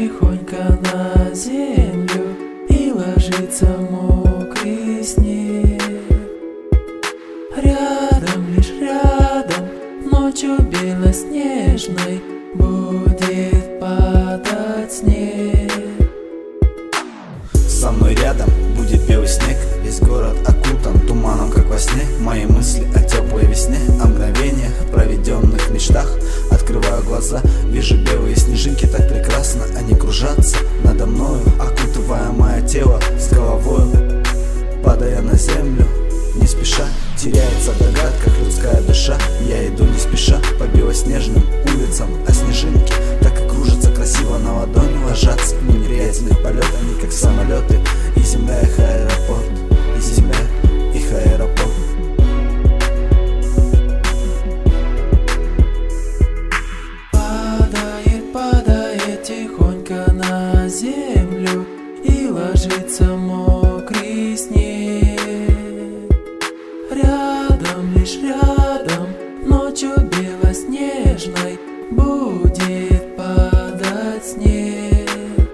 тихонько на землю, и ложится мокрый снег. Рядом, лишь рядом, ночью белоснежной будет падать снег. Со мной рядом будет белый снег, весь город окутан туманом, как во сне. Мои мысли о теплой весне, о мгновениях, проведенных в мечтах. Открываю глаза, вижу белые снежинки, так прекрасно они кружатся надо мною, окутывая мое тело с головою. Падая на землю, не спеша, теряется в догадках людская душа. Я иду не спеша по белоснежным улицам, а снежинки так и кружатся красиво на ладони, ложатся в неприятельных полетах, они как самолеты. И земля их аэропорт, и земля их аэропорт. Падает, падает тихонько на землю, и ложится мокрый снег. Рядом, лишь рядом, ночью белоснежной будет падать снег.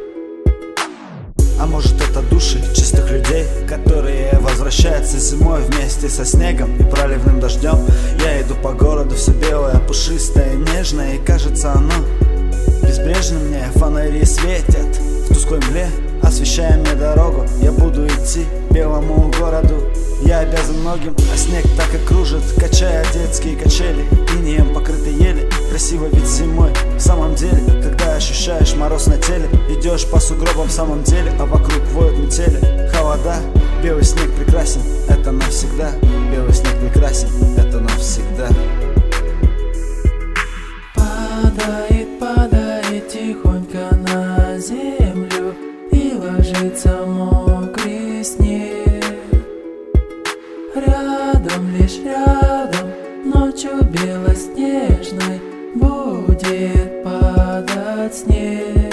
А может, это души чистых людей, которые возвращаются зимой вместе со снегом и проливным дождем. Я иду по городу, все белое, пушистое, нежное, и кажется оно безбрежным мне. Фонари светят в тусклой мгле, освещая мне дорогу. Я буду идти к белому городу, я обязан многим, а снег так и кружит, качая детские качели. Инеем покрыты ели, красиво ведь зимой в самом деле, когда ощущаешь мороз на теле. Идешь по сугробам в самом деле, а вокруг воют метели, холода. Белый снег прекрасен, это навсегда. Белый снег прекрасен, это навсегда. Падает, падает тихонько на землю, и ложится мокрый снег. Рядом, лишь рядом, ночью белоснежной будет падать снег.